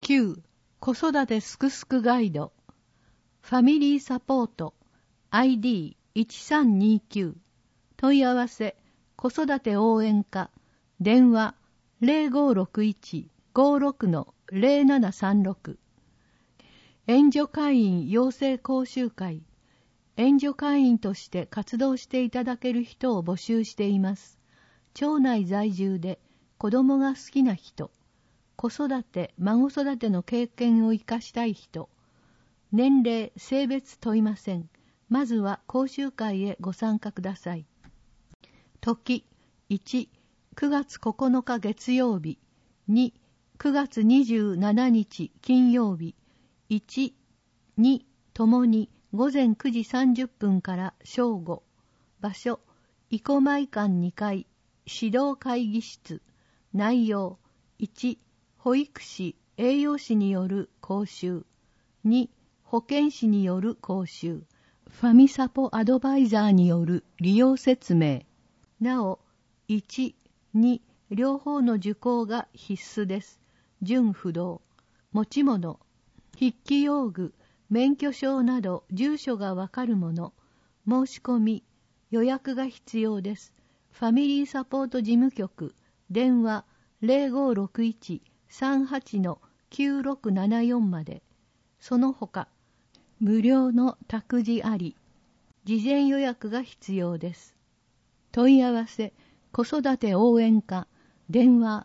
9. 子育てすくすくガイド。ファミリーサポート ID1329 問い合わせ子育て応援課電話 0561-56-0736 援助会員養成講習会。援助会員として活動していただける人を募集しています。町内在住で子供が好きな人、子育て、孫育ての経験を生かしたい人、年齢、性別問いません。まずは講習会へご参加ください。時、1、9月9日月曜日、2、9月27日金曜日、1、2ともに午前9時30分から正午。場所、生駒会館2階、指導会議室。内容、1、保育士、栄養士による講習。2、保健師による講習。ファミサポアドバイザーによる利用説明。なお、1、2、両方の受講が必須です。準不動。持ち物、筆記用具、免許証など住所がわかるもの。申し込み、予約が必要です。ファミリーサポート事務局、電話 0561-38-9674 まで。その他、無料の託児あり。事前予約が必要です。問い合わせ、子育て応援課、電話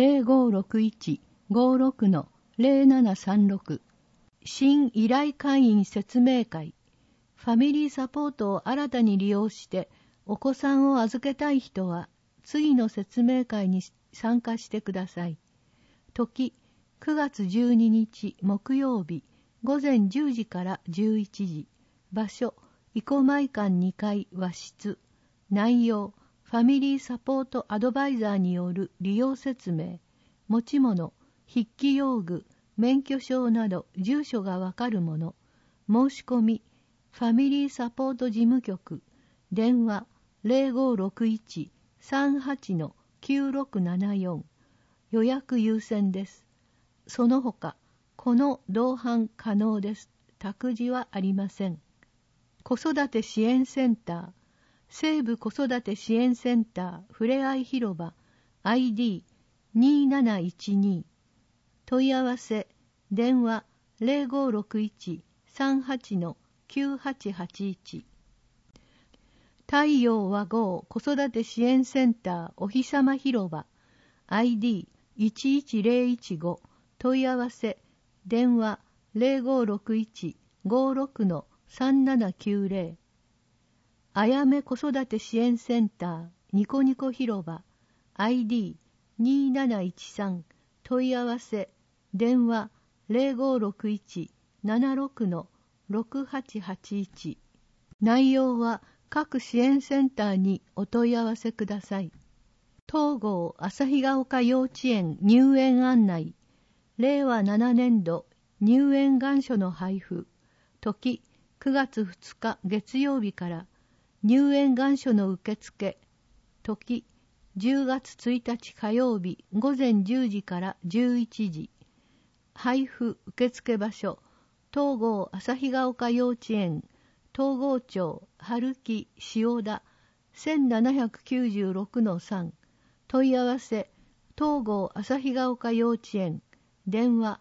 0561-56-0736。新依頼会員説明会。ファミリーサポートを新たに利用してお子さんを預けたい人は次の説明会に参加してください。時、9月12日木曜日午前10時から11時。場所、生駒会館2階和室。内容、ファミリーサポートアドバイザーによる利用説明。持ち物、筆記用具、免許証など住所がわかるもの。申し込み、ファミリーサポート事務局、電話 0561-38-9674。予約優先です。その他、この同伴可能です。託児はありません。子育て支援センター、西部子育て支援センターふれあい広場 ID2712。問い合わせ、電話 0561-38-9881。太陽和合子育て支援センターお日様広場 ID11015。問い合わせ、電話 0561-56-3790。あやめ子育て支援センターニコニコ広場 ID2713。問い合わせ、電話 0561-76-6881。内容は各支援センターにお問い合わせください。東郷旭ヶ丘幼稚園入園案内。令和7年度入園願書の配布。時、9月2日月曜日から入園願書の受付。時、10月1日火曜日午前10時から11時。配布受付場所、東郷旭ヶ丘幼稚園、東郷町春木塩田 1796-3。問い合わせ、東郷旭ヶ丘幼稚園、電話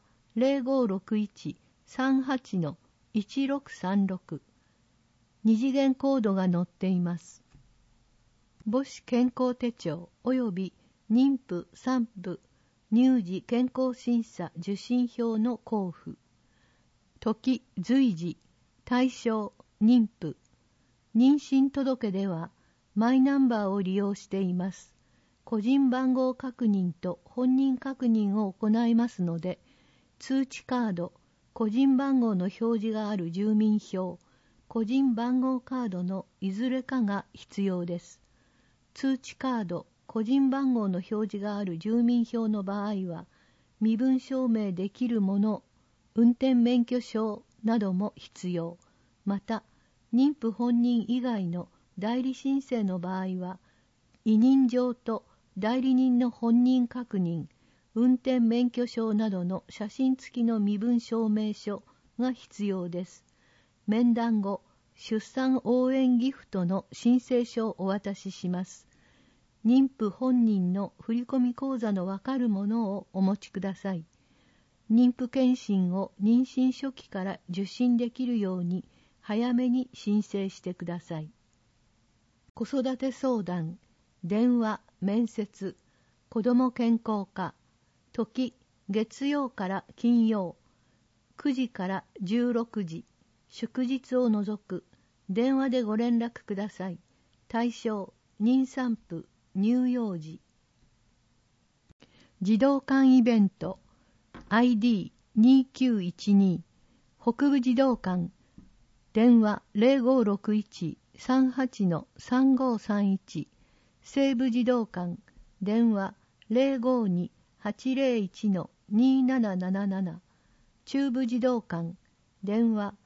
0561-38-1636。二次元コードが載っています。母子健康手帳及び妊婦産婦乳児健康審査受診票の交付。時、随時、対象、妊婦。妊娠届ではマイナンバーを利用しています。個人番号確認と本人確認を行いますので、通知カード、個人番号の表示がある住民票、個人番号カードのいずれかが必要です。通知カード、個人番号の表示がある住民票の場合は、身分証明できるもの、運転免許証なども必要。また、妊婦本人以外の代理申請の場合は、委任状と代理人の本人確認、 運転免許証などの写真付きの身分証明書が必要です。面談後、出産応援ギフトの申請書をお渡しします。妊婦本人の振込口座のわかるものをお持ちください。妊婦健診を妊娠初期から受診できるように早めに申請してください。子育て相談、電話、面接、子ども健康課、時、月曜から金曜、9時から16時、祝日を除く、電話でご連絡ください。対象、妊産婦、乳幼児。児童館イベント、ID2912、北部児童館、電話0561-38-3531、西部児童館、電話052-801-2777、中部児童館、電話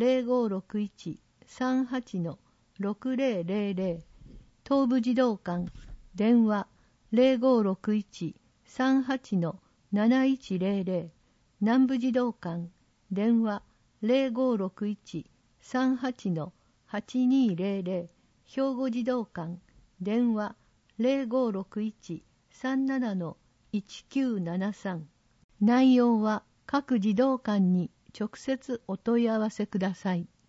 0561-38-6000、東部児童館、電話0561-38-7100、南部児童館、電話0561-38-8200、兵庫児童館、電話0561-37-1973。内容は各児童館に直接お問い合わせください。